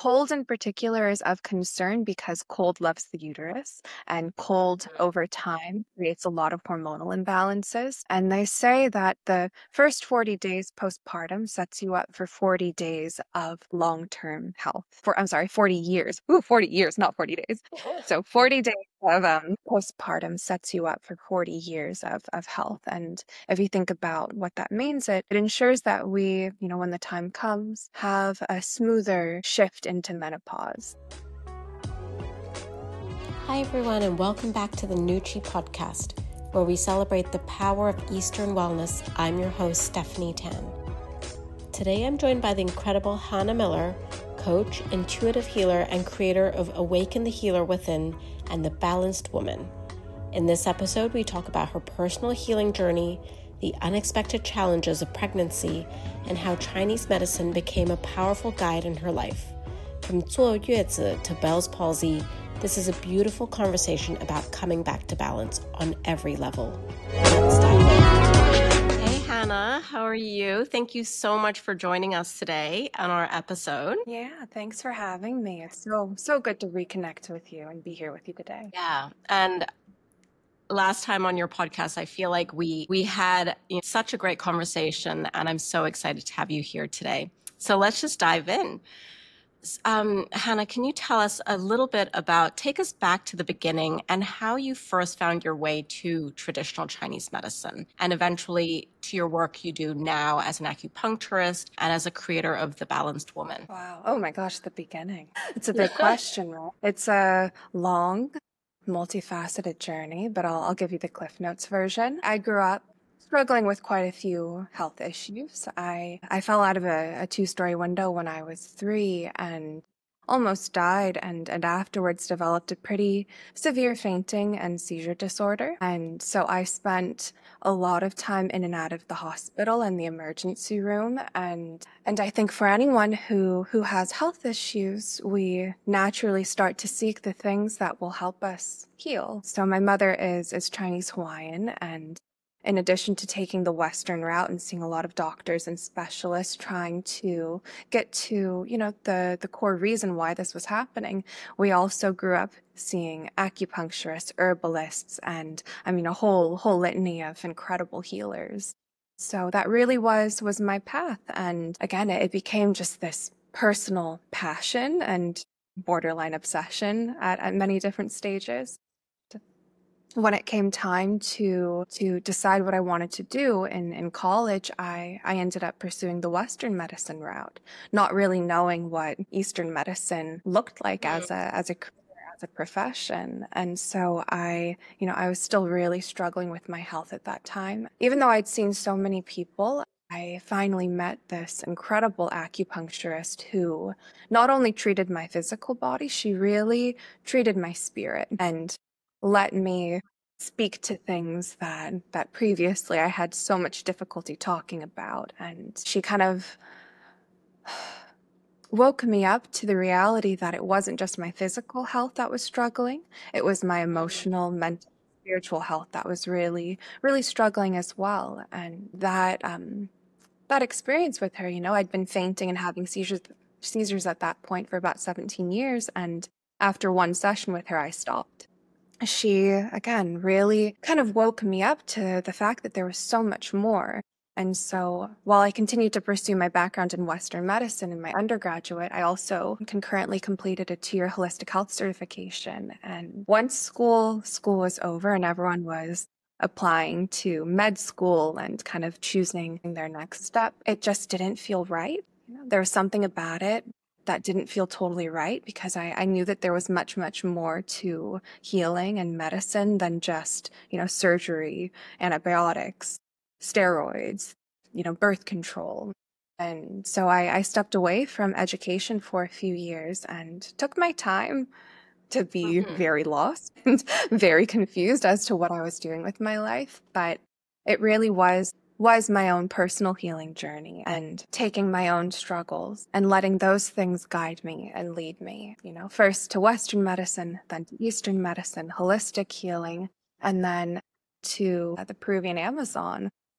Cold in particular is of concern because cold loves the uterus, and cold over time creates a lot of hormonal imbalances. And they say that the first 40 days postpartum sets you up for 40 days of long-term health. 40 years. Ooh, 40 years, not 40 days. So 40 days of postpartum sets you up for 40 years of health. And if you think about what that means, it ensures that we, when the time comes, have a smoother shift into menopause. Hi, everyone, and welcome back to the Nutri Podcast, where we celebrate the power of Eastern wellness. I'm your host, Stephanie Tan. Today, I'm joined by the incredible Hannah Miller, coach, intuitive healer, and creator of Awaken the Healer Within and The Balanced Woman. In this episode, we talk about her personal healing journey, the unexpected challenges of pregnancy, and how Chinese medicine became a powerful guide in her life. From 坐月子 to Bell's palsy, this is a beautiful conversation about coming back to balance on every level. Let's dive in. Hey, Hannah, how are you? Thank you so much for joining us today on our episode. Yeah, thanks for having me. It's so good to reconnect with you and be here with you today. Yeah, and last time on your podcast, I feel like we had such a great conversation, and I'm so excited to have you here today. So let's just dive in. Hannah, can you tell us a little bit take us back to the beginning and how you first found your way to traditional Chinese medicine and eventually to your work you do now as an acupuncturist and as a creator of The Balanced Woman? Wow. Oh my gosh, the beginning. It's a big question, right? It's a long, multifaceted journey, but I'll give you the Cliff Notes version. I grew up struggling with quite a few health issues. I fell out of a two-story window when I was 3 and almost died, and afterwards developed a pretty severe fainting and seizure disorder. And so I spent a lot of time in and out of the hospital and the emergency room. And I think for anyone who has health issues, we naturally start to seek the things that will help us heal. So my mother is Chinese Hawaiian, and in addition to taking the Western route and seeing a lot of doctors and specialists trying to get to, the core reason why this was happening, we also grew up seeing acupuncturists, herbalists, and a whole litany of incredible healers. So that really was my path. And again, it became just this personal passion and borderline obsession at many different stages. When it came time to decide what I wanted to do in college, I ended up pursuing the Western medicine route, not really knowing what Eastern medicine looked like as a career, as a profession. And so I was still really struggling with my health at that time. Even though I'd seen so many people, I finally met this incredible acupuncturist who not only treated my physical body, she really treated my spirit and let me speak to things that previously I had so much difficulty talking about. And she kind of woke me up to the reality that it wasn't just my physical health that was struggling. It was my emotional, mental, spiritual health that was really, really struggling as well. And that experience with her, I'd been fainting and having seizures at that point for about 17 years. And after one session with her, I stopped. She, again, really kind of woke me up to the fact that there was so much more. And so while I continued to pursue my background in Western medicine in my undergraduate, I also concurrently completed a 2-year holistic health certification. And once school was over and everyone was applying to med school and kind of choosing their next step, it just didn't feel right. There was something about it that didn't feel totally right, because I knew that there was much, much more to healing and medicine than just, surgery, antibiotics, steroids, birth control. And so I stepped away from education for a few years and took my time to be very lost and very confused as to what I was doing with my life. But it really was my own personal healing journey, and taking my own struggles and letting those things guide me and lead me, first to Western medicine, then to Eastern medicine, holistic healing, and then to the Peruvian Amazon,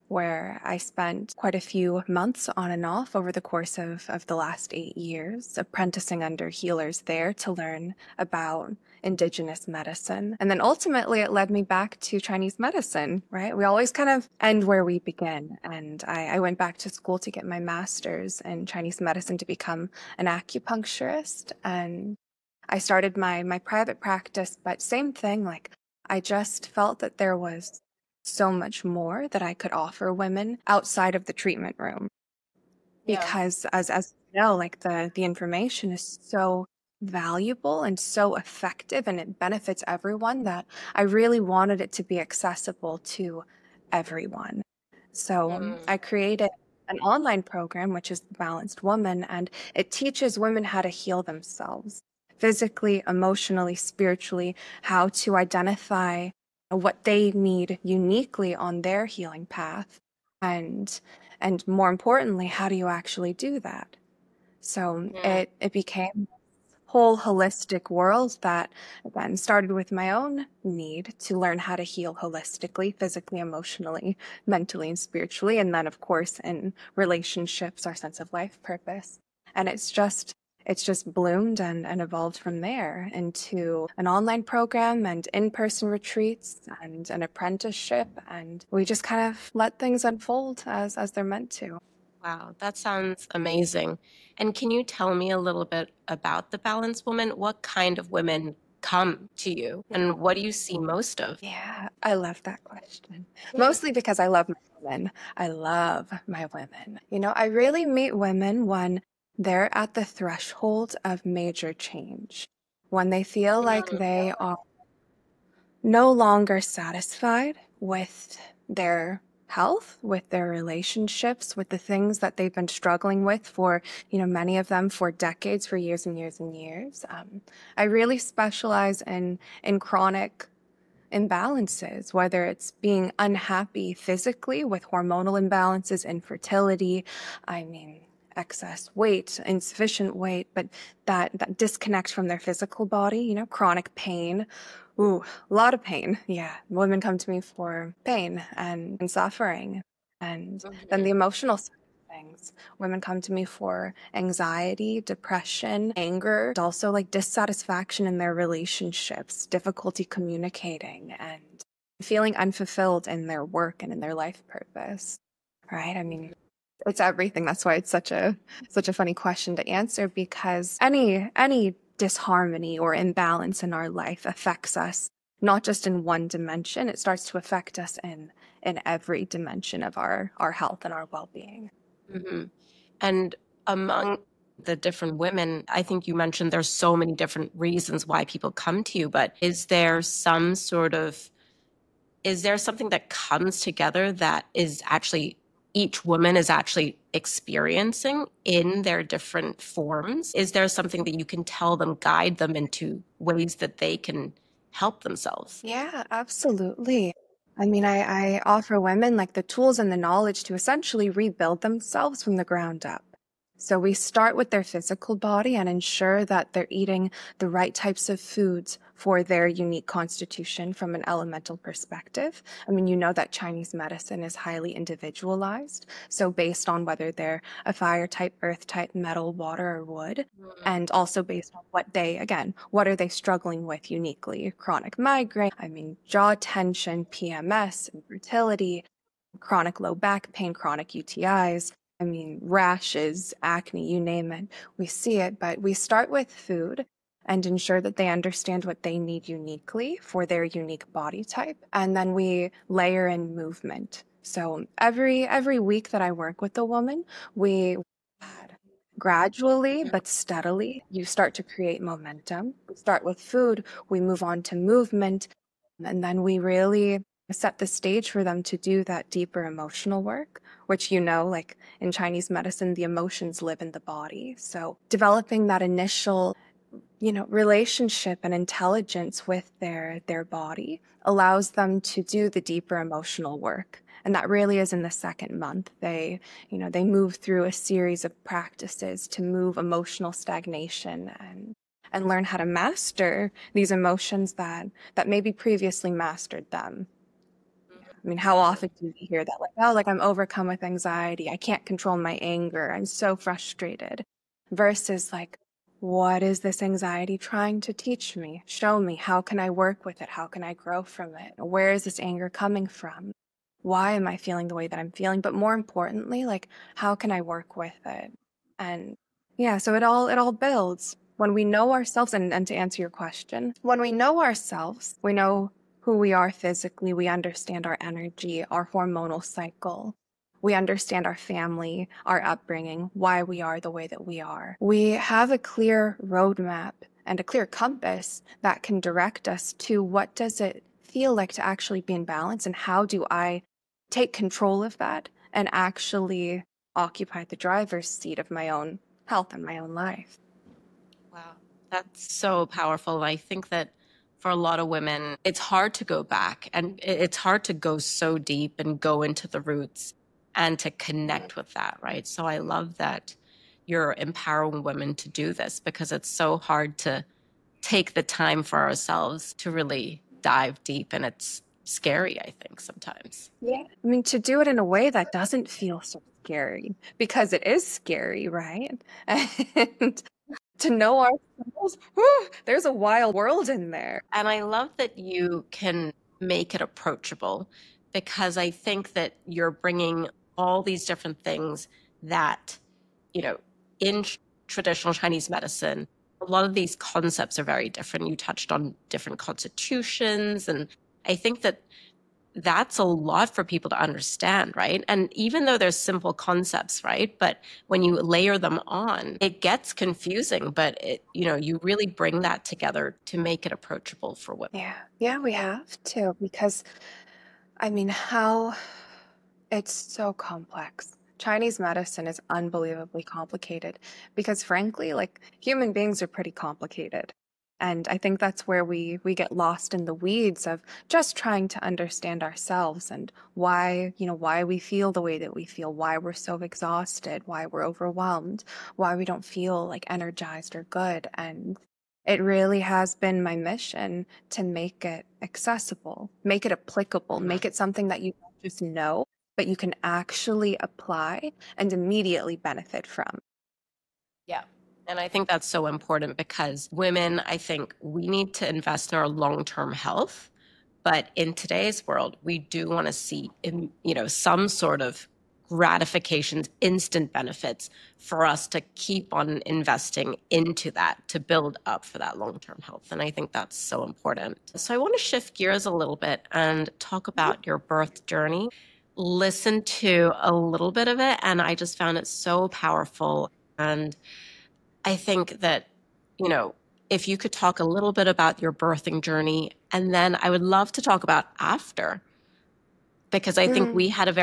where I spent quite a few months on and off over the course of the last 8 years, apprenticing under healers there to learn about indigenous medicine. And then ultimately it led me back to Chinese medicine, right? We always kind of end where we begin. And I went back to school to get my master's in Chinese medicine to become an acupuncturist. And I started my private practice, but same thing, like I just felt that there was so much more that I could offer women outside of the treatment room. Because as you know, like the information is so valuable and so effective and it benefits everyone that I really wanted it to be accessible to everyone. So I created an online program, which is The Balanced Woman, and it teaches women how to heal themselves physically, emotionally, spiritually, how to identify what they need uniquely on their healing path. And more importantly, how do you actually do that? So it became whole holistic world that again started with my own need to learn how to heal holistically, physically, emotionally, mentally, and spiritually. And then of course in relationships, our sense of life purpose. And it's just bloomed and evolved from there into an online program and in-person retreats and an apprenticeship. And we just kind of let things unfold as they're meant to. Wow, that sounds amazing. And can you tell me a little bit about the Balanced Woman? What kind of women come to you and what do you see most of? Yeah, I love that question. Mostly because I love my women. I love my women. You know, I really meet women when they're at the threshold of major change, when they feel like they are no longer satisfied with their health, with their relationships, with the things that they've been struggling with for, many of them for decades, for years and years and years. I really specialize in chronic imbalances, whether it's being unhappy physically with hormonal imbalances, infertility, excess weight, insufficient weight, but that disconnect from their physical body, chronic pain. Ooh, a lot of pain. Yeah. Women come to me for pain and suffering. And then the emotional side of things. Women come to me for anxiety, depression, anger, also like dissatisfaction in their relationships, difficulty communicating, and feeling unfulfilled in their work and in their life purpose. Right? It's everything. That's why it's such a funny question to answer, because any disharmony or imbalance in our life affects us not just in one dimension. It starts to affect us in every dimension of our health and our well-being. Mm-hmm. And among the different women, I think you mentioned there's so many different reasons why people come to you, but is there something that comes together that is actually each woman is actually experiencing in their different forms? Is there something that you can tell them, guide them into ways that they can help themselves? Yeah, absolutely. I offer women like the tools and the knowledge to essentially rebuild themselves from the ground up. So we start with their physical body and ensure that they're eating the right types of foods for their unique constitution from an elemental perspective. You know that Chinese medicine is highly individualized. So based on whether they're a fire type, earth type, metal, water, or wood, and also based on what are they struggling with uniquely? Chronic migraine, jaw tension, PMS, infertility, chronic low back pain, chronic UTIs, rashes, acne, you name it. We see it, but we start with food and ensure that they understand what they need uniquely for their unique body type. And then we layer in movement. So every week that I work with a woman, we gradually but steadily, you start to create momentum. We start with food, we move on to movement, and then we really set the stage for them to do that deeper emotional work, which, like in Chinese medicine, the emotions live in the body. So developing that initial, relationship and intelligence with their body allows them to do the deeper emotional work. And that really is in the second month. They move through a series of practices to move emotional stagnation and learn how to master these emotions that maybe previously mastered them. I mean, how often do you hear that? Like, oh, like I'm overcome with anxiety. I can't control my anger. I'm so frustrated. Versus like, what is this anxiety trying to teach me? Show me. How can I work with it? How can I grow from it? Where is this anger coming from? Why am I feeling the way that I'm feeling? But more importantly, like, how can I work with it? And yeah, so it all builds. When we know ourselves, and to answer your question, when we know ourselves, we know who we are physically, we understand our energy, our hormonal cycle. We understand our family, our upbringing, why we are the way that we are. We have a clear roadmap and a clear compass that can direct us to what does it feel like to actually be in balance, and how do I take control of that and actually occupy the driver's seat of my own health and my own life. Wow, that's so powerful. And I think that for a lot of women, it's hard to go back and it's hard to go so deep and go into the roots and to connect with that, right? So I love that you're empowering women to do this, because it's so hard to take the time for ourselves to really dive deep. And it's scary, I think, sometimes. Yeah. I mean, to do it in a way that doesn't feel so scary, because it is scary, right? And to know ourselves, whew, there's a wild world in there. And I love that you can make it approachable, because I think that you're bringing all these different things that, in traditional Chinese medicine, a lot of these concepts are very different. You touched on different constitutions. And I think that that's a lot for people to understand, right? And even though there's simple concepts, right? But when you layer them on, it gets confusing, but you really bring that together to make it approachable for women. Yeah, we have to, because I mean, how it's so complex. Chinese medicine is unbelievably complicated because, frankly, like human beings are pretty complicated. And I think that's where we get lost in the weeds of just trying to understand ourselves and why we feel the way that we feel, why we're so exhausted, why we're overwhelmed, why we don't feel like energized or good. And it really has been my mission to make it accessible, make it applicable, make it something that you don't just know, but you can actually apply and immediately benefit from. Yeah. And I think that's so important, because women, I think we need to invest in our long-term health. But in today's world, we do want to see, some sort of gratifications, instant benefits, for us to keep on investing into that, to build up for that long-term health. And I think that's so important. So I want to shift gears a little bit and talk about your birth journey. Listen to a little bit of it, and I just found it so powerful. And I think that, if you could talk a little bit about your birthing journey, and then I would love to talk about after, because I think we had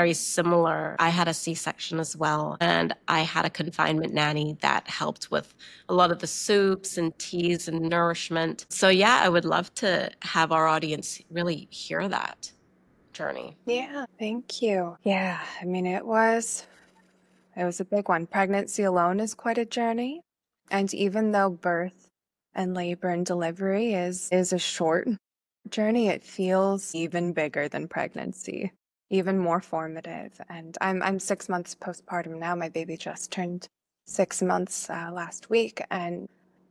I had a C-section as well, and I had a confinement nanny that helped with a lot of the soups and teas and nourishment. So yeah, I would love to have our audience really hear that journey. Yeah, thank you. Yeah, I mean, it was a big one. Pregnancy alone is quite a journey. And even though birth and labor and delivery is a short journey, it feels even bigger than pregnancy, even more formative. And I'm 6 months postpartum now. My baby just turned 6 months last week, and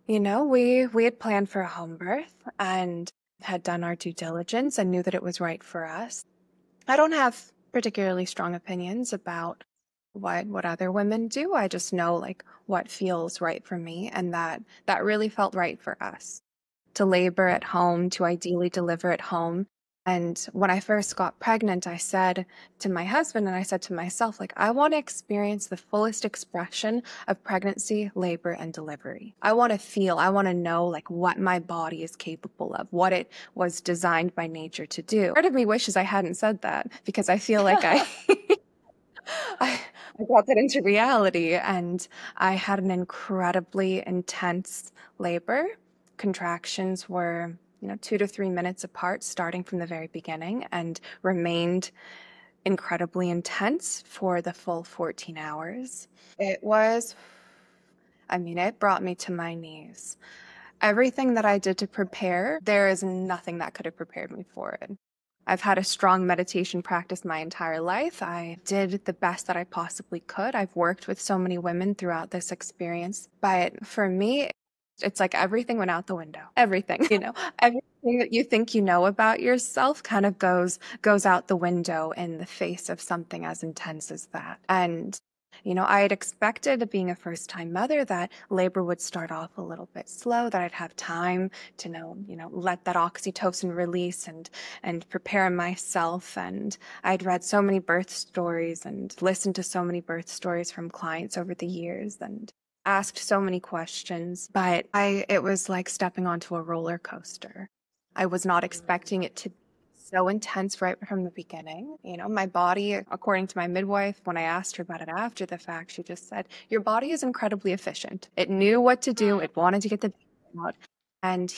we had planned for a home birth and had done our due diligence and knew that it was right for us. I don't have particularly strong opinions about what other women do. I just know like what feels right for me, and that really felt right for us. To labor at home, to ideally deliver at home. And when I first got pregnant, I said to my husband and I said to myself, like, I want to experience the fullest expression of pregnancy, labor, and delivery. I want to know like what my body is capable of, what it was designed by nature to do. Part of me wishes I hadn't said that, because I feel like I brought that into reality, and I had an incredibly intense labor. Contractions were, 2 to 3 minutes apart, starting from the very beginning, and remained incredibly intense for the full 14 hours. It brought me to my knees. Everything that I did to prepare, there is nothing that could have prepared me for it. I've had a strong meditation practice my entire life. I did the best that I possibly could. I've worked with so many women throughout this experience. But for me, it's like everything went out the window. Everything, everything that you think you know about yourself kind of goes out the window in the face of something as intense as that. And I had expected, being a first-time mother, that labor would start off a little bit slow, that I'd have time to let that oxytocin release and prepare myself. And I'd read so many birth stories and listened to so many birth stories from clients over the years and asked so many questions, but it was like stepping onto a roller coaster. I was not expecting it to be so intense right from the beginning. My body, according to my midwife, when I asked her about it after the fact, she just said, your body is incredibly efficient. It knew what to do. It wanted to get the baby out. And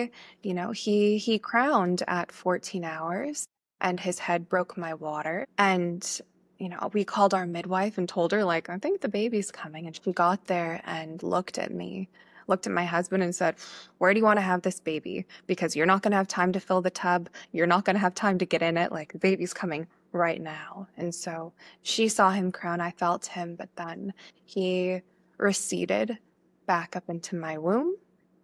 he crowned at 14 hours and his head broke my water. And we called our midwife and told her, like, I think the baby's coming. And she got there and looked at my husband and said, where do you want to have this baby? Because you're not going to have time to fill the tub. You're not going to have time to get in it. Like, the baby's coming right now. And so she saw him crown. I felt him, but then he receded back up into my womb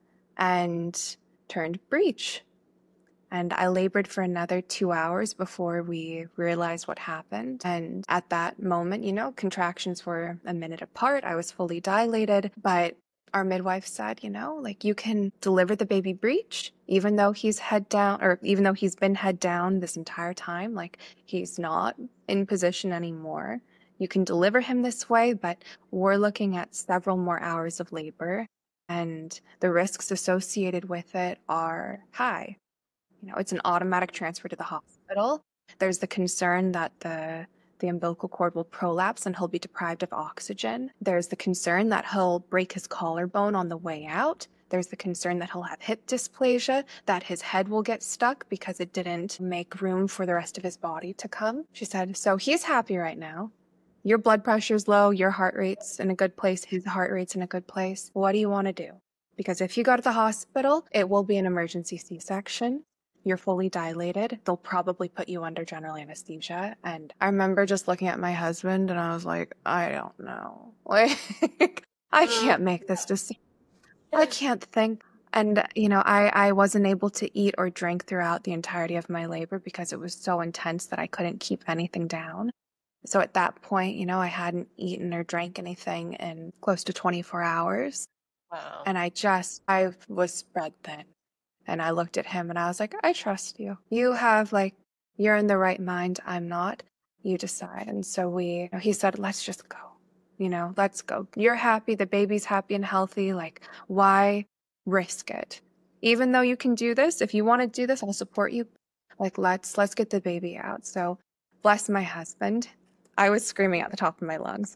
and turned breech. And I labored for another 2 hours before we realized what happened. And at that moment, contractions were a minute apart. I was fully dilated, but our midwife said, you can deliver the baby breech, even though he's head down, or even though he's been head down this entire time, like he's not in position anymore. You can deliver him this way, but we're looking at several more hours of labor, and the risks associated with it are high. It's an automatic transfer to the hospital. There's the concern that the umbilical cord will prolapse and he'll be deprived of oxygen. There's the concern that he'll break his collarbone on the way out. There's the concern that he'll have hip dysplasia, that his head will get stuck because it didn't make room for the rest of his body to come. She said, so he's happy right now. Your blood pressure's low, your heart rate's in a good place, his heart rate's in a good place. What do you want to do? Because if you go to the hospital, it will be an emergency C-section. You're fully dilated. They'll probably put you under general anesthesia. And I remember just looking at my husband and I was like, I don't know. Like, I can't make this decision. I can't think. And, I wasn't able to eat or drink throughout the entirety of my labor because it was so intense that I couldn't keep anything down. So at that point, I hadn't eaten or drank anything in close to 24 hours. Wow. And I was spread thin. And I looked at him and I was like, I trust you. You're in the right mind. I'm not. You decide. And so he said, let's just go. Let's go. You're happy. The baby's happy and healthy. Like, why risk it? Even though you can do this, if you want to do this, I'll support you. Like, let's get the baby out. So bless my husband. I was screaming at the top of my lungs.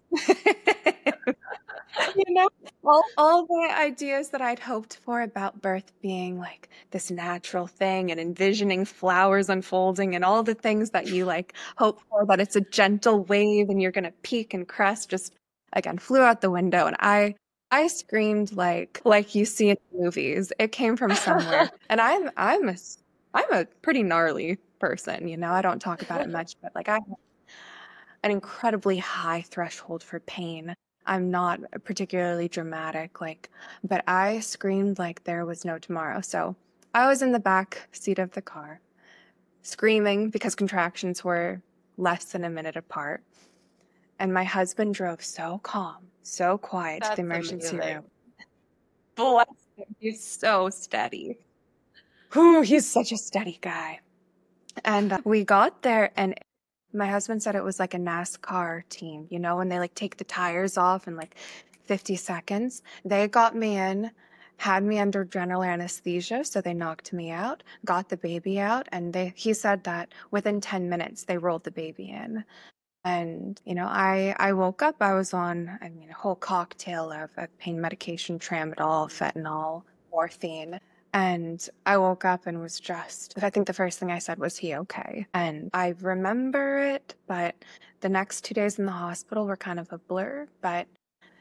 All the ideas that I'd hoped for about birth being like this natural thing and envisioning flowers unfolding and all the things that you like hope for, that it's a gentle wave and you're going to peak and crest, just again flew out the window. And I screamed like you see in movies. It came from somewhere. And I'm a pretty gnarly person, I don't talk about it much, but like I have an incredibly high threshold for pain. I'm not particularly dramatic, but I screamed like there was no tomorrow. So I was in the back seat of the car, screaming because contractions were less than a minute apart. And my husband drove so calm, so quiet to the emergency room. Bless him. He's so steady. He's such a steady guy. And we got there, and my husband said it was like a NASCAR team, when they take the tires off in 50 seconds. They got me in, had me under general anesthesia, so they knocked me out, got the baby out, and he said that within 10 minutes they rolled the baby in. And, I woke up, I was on, a whole cocktail of pain medication, tramadol, fentanyl, morphine. And I woke up and was I think the first thing I said was, he okay? And I remember it, but the next 2 days in the hospital were kind of a blur. But,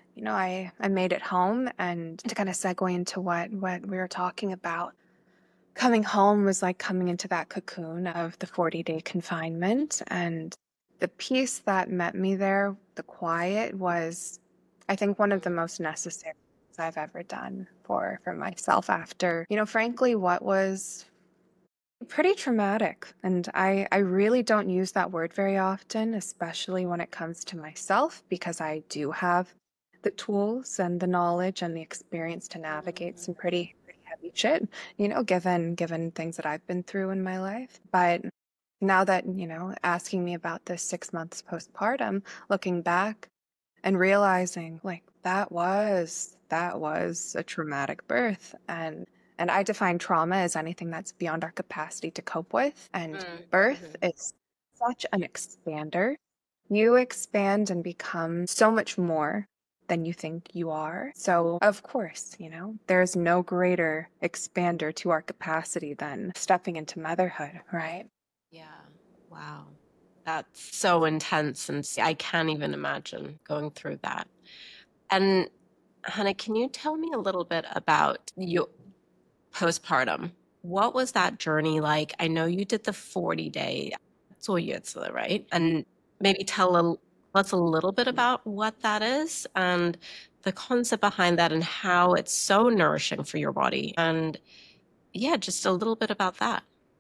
I made it home, and to kind of segue into what we were talking about, coming home was like coming into that cocoon of the 40-day confinement. And the peace that met me there, the quiet, was, I think, one of the most necessary things I've ever done for myself after, frankly, what was pretty traumatic. And I really don't use that word very often, especially when it comes to myself, because I do have the tools and the knowledge and the experience to navigate some pretty heavy shit, given things that I've been through in my life. But now that, asking me about this 6 months postpartum, looking back and realizing like that was a traumatic birth. And I define trauma as anything that's beyond our capacity to cope with. And birth is such an expander. You expand and become so much more than you think you are. So, of course, there's no greater expander to our capacity than stepping into motherhood, right? Yeah. Wow. That's so intense. And I can't even imagine going through that. And Hannah, can you tell me a little bit about your postpartum? What was that journey like? I know you did the 40-day, right? And maybe tell us a little bit about what that is and the concept behind that and how it's so nourishing for your body. And yeah, just a little bit about that.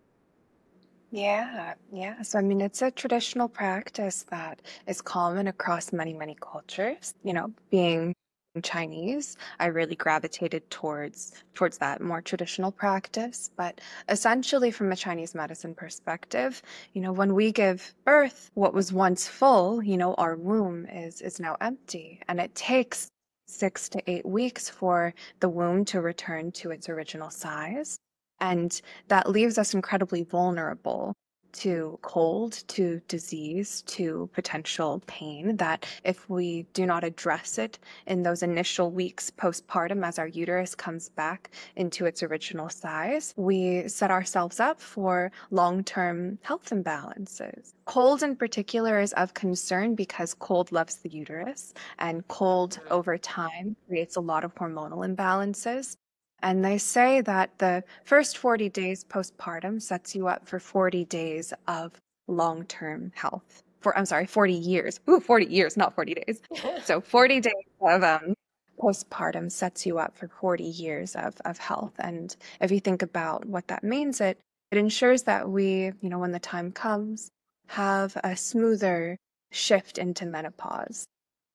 Yeah, yeah. So, I mean, it's a traditional practice that is common across many, many cultures. Being Chinese, I really gravitated towards that more traditional practice. But essentially, from a Chinese medicine perspective, when we give birth, what was once full, our womb is now empty, and it takes 6 to 8 weeks for the womb to return to its original size. And that leaves us incredibly vulnerable to cold, to disease, to potential pain, that if we do not address it in those initial weeks postpartum as our uterus comes back into its original size, we set ourselves up for long-term health imbalances. Cold in particular is of concern because cold loves the uterus, and cold over time creates a lot of hormonal imbalances. And they say that the first 40 days postpartum sets you up for 40 days of long-term health. 40 years. Ooh, 40 years, not 40 days. So 40 days of postpartum sets you up for 40 years of health. And if you think about what that means, it ensures that we, when the time comes, have a smoother shift into menopause.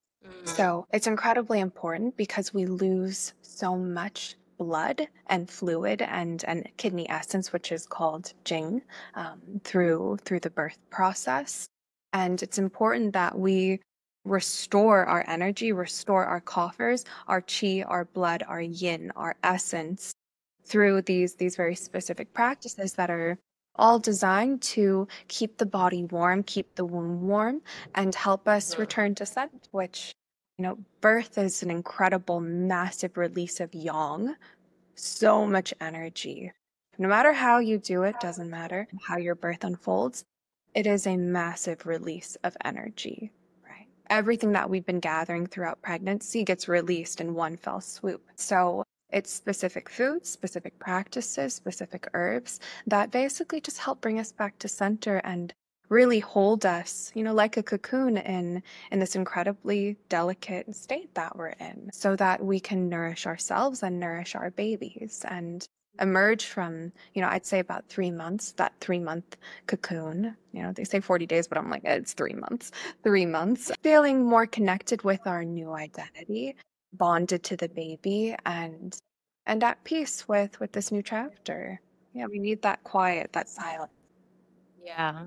So it's incredibly important because we lose so much blood and fluid and kidney essence, which is called Jing, through the birth process. And it's important that we restore our energy, restore our coffers, our qi, our blood, our yin, our essence through these very specific practices that are all designed to keep the body warm, keep the womb warm, and help us return to scent, which, birth is an incredible, massive release of yang, so much energy. No matter how you do it, doesn't matter how your birth unfolds, it is a massive release of energy, right? Everything that we've been gathering throughout pregnancy gets released in one fell swoop. So it's specific foods, specific practices, specific herbs that basically just help bring us back to center and really hold us, like a cocoon in this incredibly delicate state that we're in, so that we can nourish ourselves and nourish our babies and emerge from, I'd say about 3 months, that 3-month cocoon. They say 40 days, but I'm like, it's 3 months. 3 months, feeling more connected with our new identity, bonded to the baby, and at peace with this new chapter. Yeah, we need that quiet, that silence. Yeah,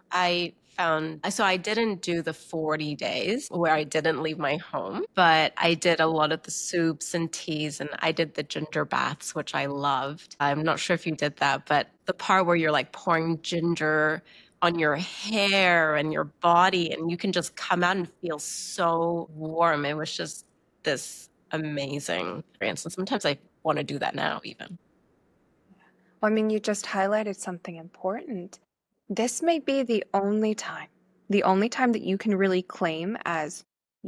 so I didn't do the 40 days where I didn't leave my home, but I did a lot of the soups and teas, and I did the ginger baths, which I loved. I'm not sure if you did that, but the part where you're like pouring ginger on your hair and your body, and you can just come out and feel so warm. It was just this amazing experience. And sometimes I want to do that now, even. Well, I mean, you just highlighted something important. This may be the only time that you can really claim as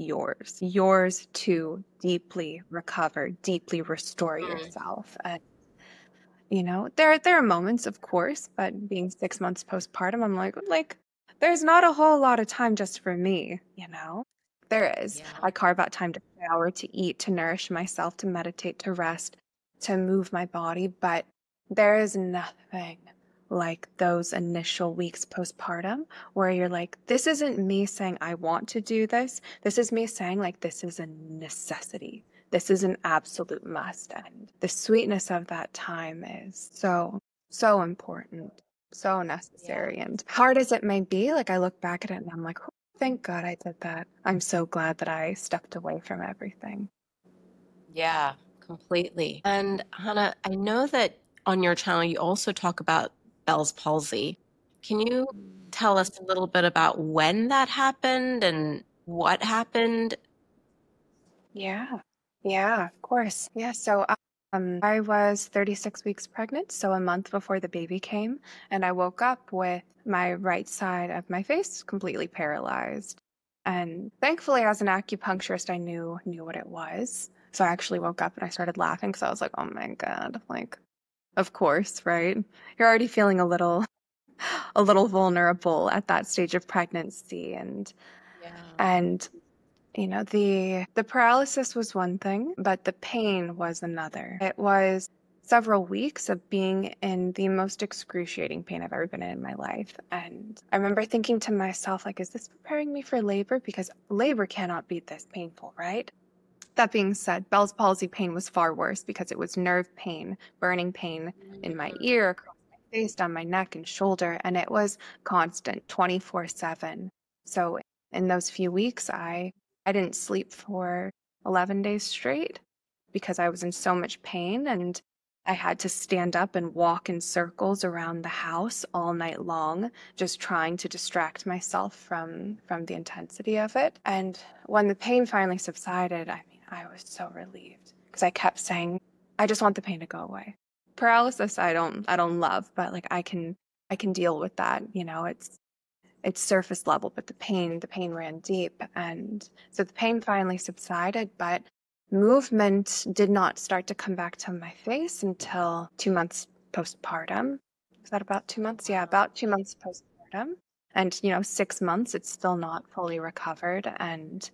yours to deeply recover, deeply restore yourself. And There are moments, of course, but being 6 months postpartum, I'm like, there's not a whole lot of time just for me, There is. Yeah. I carve out time to shower, to eat, to nourish myself, to meditate, to rest, to move my body, but there is nothing like those initial weeks postpartum where you're like, this isn't me saying I want to do this. This is me saying like, this is a necessity. This is an absolute must. And the sweetness of that time is so, so important, so necessary. Yeah. And hard as it may be, like I look back at it and I'm like, oh, thank God I did that. I'm so glad that I stepped away from everything. Yeah, completely. And Hannah, I know that on your channel you also talk about Bell's palsy. Can you tell us a little bit about when that happened and what happened? Yeah. Yeah, of course. Yeah. So I was 36 weeks pregnant, so a month before the baby came, and I woke up with my right side of my face completely paralyzed. And thankfully, as an acupuncturist, I knew what it was. So I actually woke up and I started laughing because I was like, "Oh my God!" Like, of course, right? You're already feeling a little vulnerable at that stage of pregnancy, Yeah. and the paralysis was one thing, but the pain was another. It was several weeks of being in the most excruciating pain I've ever been in my life. And I remember thinking to myself, like, is this preparing me for labor? Because labor cannot be this painful, right? That being said, Bell's palsy pain was far worse because it was nerve pain, burning pain in my ear, across my face, down my neck and shoulder, and it was constant, 24/7. So in those few weeks, I didn't sleep for 11 days straight because I was in so much pain, and I had to stand up and walk in circles around the house all night long, just trying to distract myself from the intensity of it. And when the pain finally subsided, I mean, I was so relieved because I kept saying, I just want the pain to go away. Paralysis, I don't love, but like I can deal with that. It's surface level, but the pain ran deep. And so the pain finally subsided, but movement did not start to come back to my face until 2 months postpartum. Was that about 2 months? Yeah, about 2 months postpartum. And, 6 months, it's still not fully recovered. And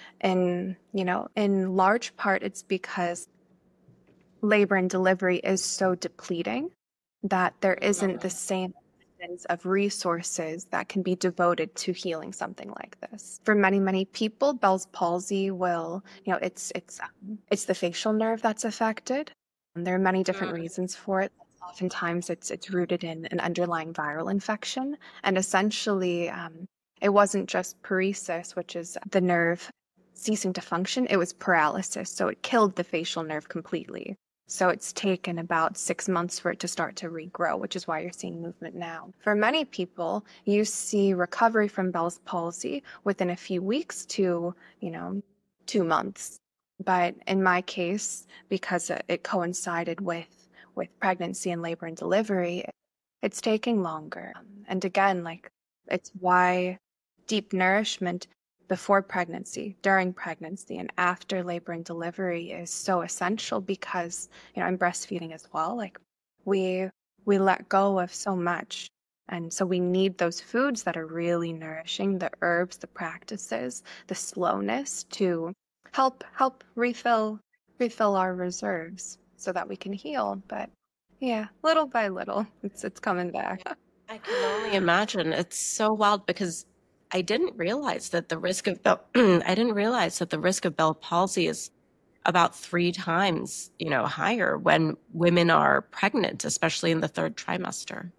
in large part, it's because labor and delivery is so depleting that there isn't the same abundance of resources that can be devoted to healing something like this. For many, many people, Bell's palsy will, it's the facial nerve that's affected. And there are many different reasons for it. Oftentimes, it's rooted in an underlying viral infection, and essentially, it wasn't just paresis, which is the nerve ceasing to function. It was paralysis, so it killed the facial nerve completely. So it's taken about 6 months for it to start to regrow, which is why you're seeing movement now. For many people, you see recovery from Bell's palsy within a few weeks to, 2 months. But in my case, because it coincided with pregnancy and labor and delivery, it's taking longer. And again, like it's why deep nourishment before pregnancy, during pregnancy, and after labor and delivery is so essential because, I'm breastfeeding as well. Like we let go of so much. And so we need those foods that are really nourishing, the herbs, the practices, the slowness to help refill our reserves so that we can heal. But yeah, little by little, it's coming back. I can only imagine. It's so wild because I didn't realize that the risk of I didn't realize that the risk of Bell palsy is about 3 times, higher when women are pregnant, especially in the third trimester.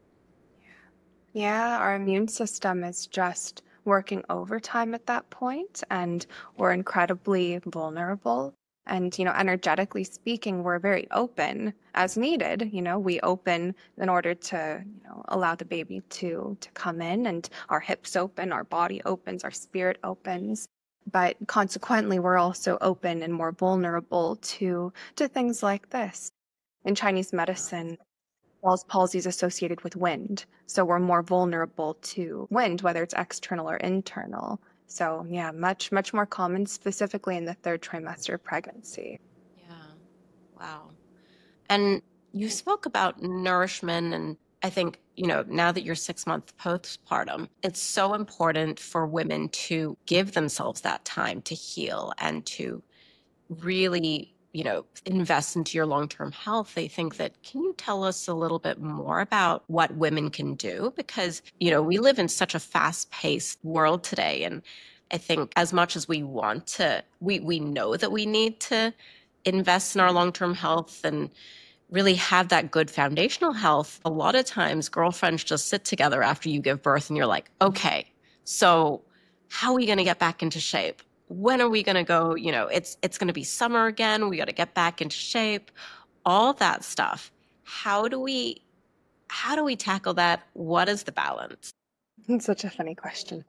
Yeah, our immune system is just working overtime at that point, and we're incredibly vulnerable. And, energetically speaking, we're very open as needed. We open in order to, allow the baby to come in, and our hips open, our body opens, our spirit opens. But consequently, we're also open and more vulnerable to things like this. In Chinese medicine, Bell's palsy is associated with wind, so we're more vulnerable to wind, whether it's external or internal. So yeah, much, much more common specifically in the third trimester of pregnancy. Yeah. Wow. And You spoke about nourishment, and I think, now that you're 6 months postpartum, it's so important for women to give themselves that time to heal and to really, invest into your long-term health. They think that, can you tell us a little bit more about what women can do? Because, we live in such a fast-paced world today. And I think as much as we want to, we know that we need to invest in our long-term health and really have that good foundational health. A lot of times girlfriends just sit together after you give birth and you're like, okay, so how are we going to get back into shape? When are we going to go? It's going to be summer again. We got to get back into shape, all that stuff. How do we tackle that? What is the balance? It's such a funny question.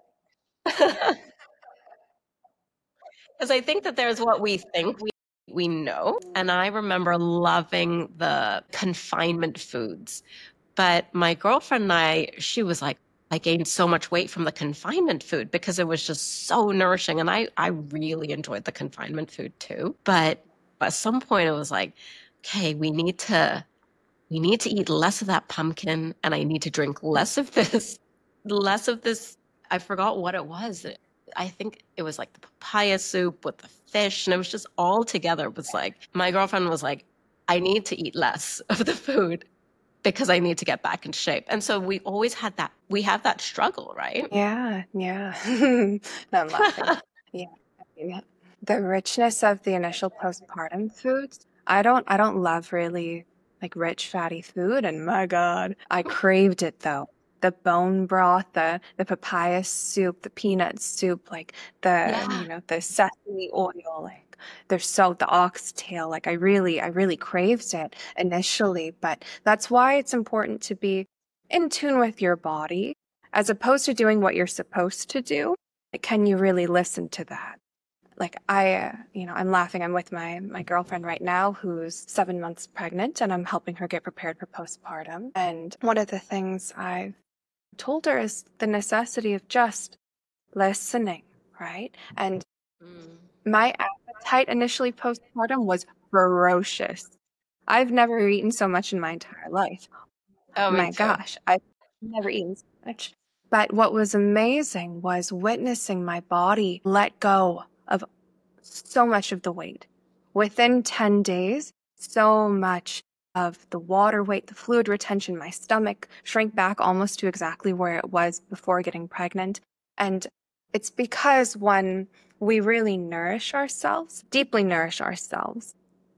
Because I think that there's what we think we know. And I remember loving the confinement foods. But my girlfriend and she was like, I gained so much weight from the confinement food because it was just so nourishing. And I really enjoyed the confinement food too. But at some point it was like, okay, we need to eat less of that pumpkin, and I need to drink less of this, less of this. I forgot what it was. I think it was like the papaya soup with the fish, and it was just all together. It was like, my girlfriend was like, I need to eat less of the food because I need to get back in shape. And so we always had that, we have that struggle, right? Yeah. No, I'm laughing. Yeah. The richness of the initial postpartum foods. I don't love really like rich fatty food, and my God, I craved it though. The bone broth, the papaya soup, the peanut soup, like the sesame oil, like the oxtail, like I really craved it initially, but that's why it's important to be in tune with your body as opposed to doing what you're supposed to do. Like, can you really listen to that? Like I'm laughing. I'm with my girlfriend right now who's 7 months pregnant, and I'm helping her get prepared for postpartum. And one of the things I've told her is the necessity of just listening, right? And my appetite initially postpartum was ferocious. I've never eaten so much in my entire life. Oh, me My too. gosh, I've never eaten so much. But what was amazing was witnessing my body let go of so much of the weight. Within 10 days, so much of the water weight, the fluid retention, my stomach shrank back almost to exactly where it was before getting pregnant. And it's because when we really nourish ourselves, deeply nourish ourselves,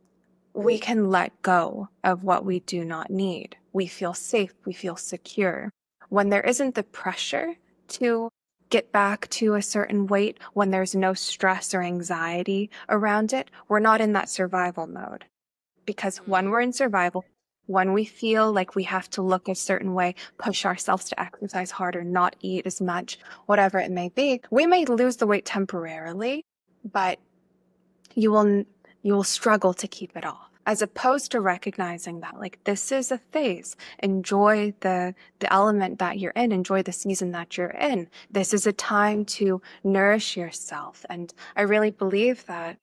we can let go of what we do not need. We feel safe, we feel secure. When there isn't the pressure to get back to a certain weight, when there's no stress or anxiety around it, we're not in that survival mode. Because when we're in survival, when we feel like we have to look a certain way, push ourselves to exercise harder, not eat as much, whatever it may be, we may lose the weight temporarily, but you will struggle to keep it off, as opposed to recognizing that like this is a phase. Enjoy the element that you're in, enjoy the season that you're in. This is a time to nourish yourself. And I really believe that,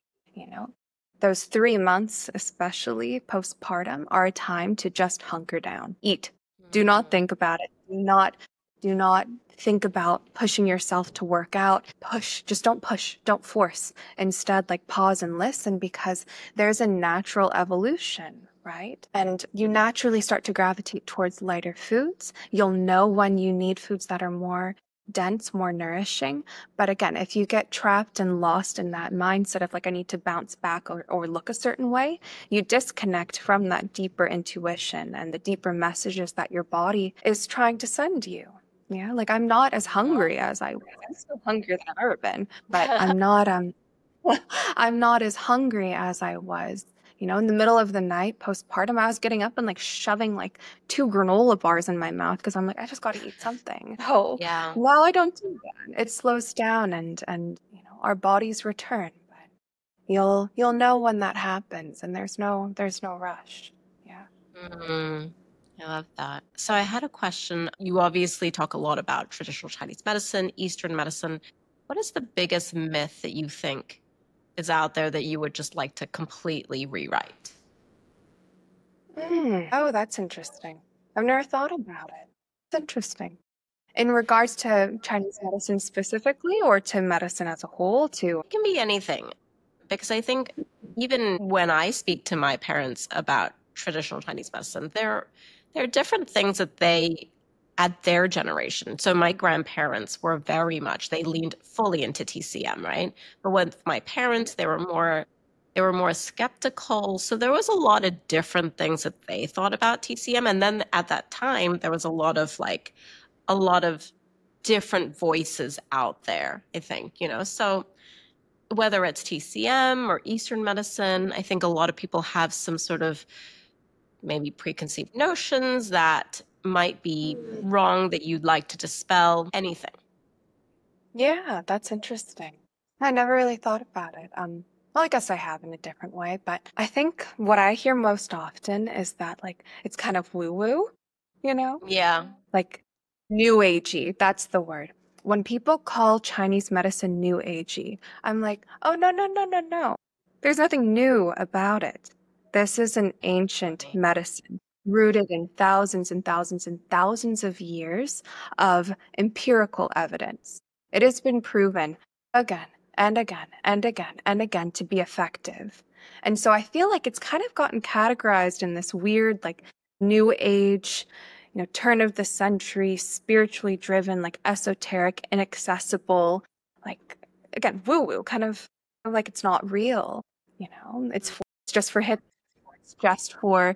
those 3 months, especially postpartum, are a time to just hunker down, eat. Do not think about it. Do not think about pushing yourself to work out. Just don't push, don't force. Instead, like pause and listen, because there's a natural evolution, right? And you naturally start to gravitate towards lighter foods. You'll know when you need foods that are more dense, more nourishing. But again, if you get trapped and lost in that mindset of like, I need to bounce back or look a certain way, you disconnect from that deeper intuition and the deeper messages that your body is trying to send you. Yeah, like I'm not as hungry as I was. I'm still hungrier than I've ever been, but I'm not I'm not as hungry as I was. In the middle of the night postpartum, I was getting up and like shoving like 2 granola bars in my mouth because I'm like, I just got to eat something. Oh, Yeah. well, I don't do that. It slows down and our bodies return. But you'll know when that happens, and there's no rush. Yeah. I love that. So I had a question. You obviously talk a lot about traditional Chinese medicine, Eastern medicine. What is the biggest myth that you think is out there that you would just like to completely rewrite? Oh, that's interesting. I've never thought about it. It's interesting. In regards to Chinese medicine specifically, or to medicine as a whole, too? It can be anything, because I think even when I speak to my parents about traditional Chinese medicine, there are different things that they, at their generation. So my grandparents were they leaned fully into TCM, right? But with my parents, they were more skeptical. So there was a lot of different things that they thought about TCM. And then at that time, there was a lot of different voices out there, I think, so whether it's TCM or Eastern medicine, I think a lot of people have some sort of maybe preconceived notions that might be wrong that you'd like to dispel, anything. Yeah, that's interesting. I never really thought about it. Well, I guess I have in a different way, but I think what I hear most often is that, like, it's kind of woo-woo, you know? Yeah. Like, new agey, that's the word. When people call Chinese medicine new agey, I'm like, oh, no, no, no, no, no. There's nothing new about it. This is an ancient medicine rooted in thousands and thousands and thousands of years of empirical evidence. It has been proven again and again and again and again to be effective. And so I feel like it's kind of gotten categorized in this weird, like, new age, turn of the century, spiritually driven, like esoteric, inaccessible, like, again, woo-woo, kind of like it's not real, it's just for hip, it's just for,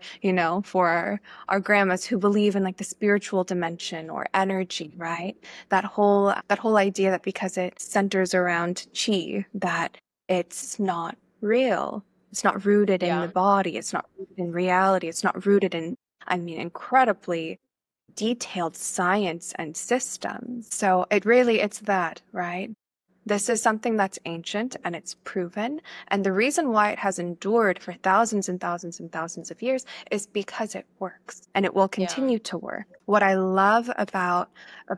for our grandmas who believe in, like, the spiritual dimension or energy, right? That whole idea that because it centers around qi, that it's not real. It's not rooted in the body. It's not rooted in reality. It's not rooted in, incredibly detailed science and systems. So it's that, right? This is something that's ancient and it's proven. And the reason why it has endured for thousands and thousands and thousands of years is because it works and it will continue to work. What I love about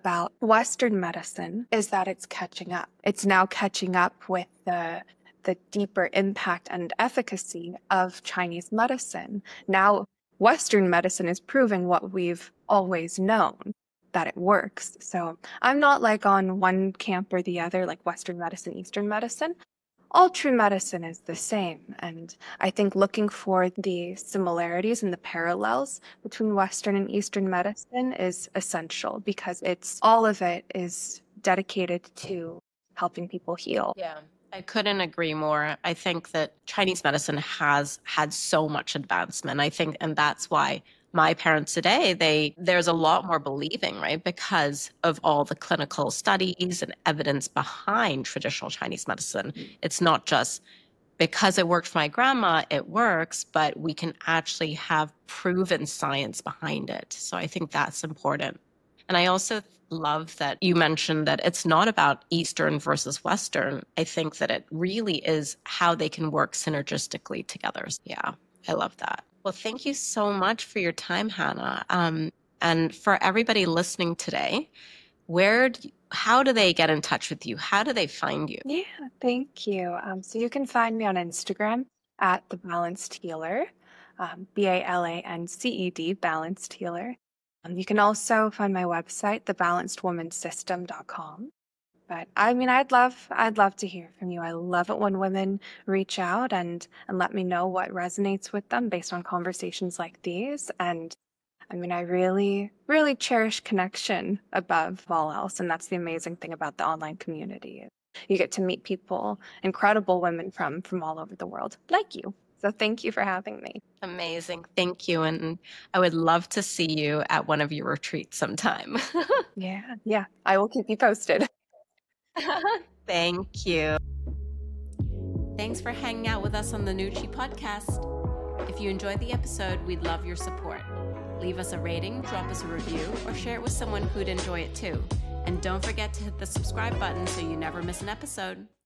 Western medicine is that it's catching up. It's now catching up with the deeper impact and efficacy of Chinese medicine. Now, Western medicine is proving what we've always known, that it works. So I'm not like on one camp or the other, like Western medicine, Eastern medicine. All true medicine is the same. And I think looking for the similarities and the parallels between Western and Eastern medicine is essential, because all of it is dedicated to helping people heal. Yeah. I couldn't agree more. I think that Chinese medicine has had so much advancement. And that's why my parents today, there's a lot more believing, right? Because of all the clinical studies and evidence behind traditional Chinese medicine. It's not just because it worked for my grandma, it works, but we can actually have proven science behind it. So I think that's important. And I also love that you mentioned that it's not about Eastern versus Western. I think that it really is how they can work synergistically together. Yeah, I love that. Well, thank you so much for your time, Hannah. And for everybody listening today, how do they get in touch with you? How do they find you? Yeah, thank you. So you can find me on Instagram at The Balanced Healer, BALANCED, Balanced Healer. You can also find my website, thebalancedwomansystem.com. But I'd love to hear from you. I love it when women reach out and let me know what resonates with them based on conversations like these. And I really, really cherish connection above all else. And that's the amazing thing about the online community. You get to meet people, incredible women from all over the world, like you. So thank you for having me. Amazing. Thank you. And I would love to see you at one of your retreats sometime. Yeah. I will keep you posted. Thank you. Thanks for hanging out with us on the Nuchi podcast. If you enjoyed the episode, we'd love your support. Leave us a rating, drop us a review, or share it with someone who'd enjoy it too. And don't forget to hit the subscribe button so you never miss an episode.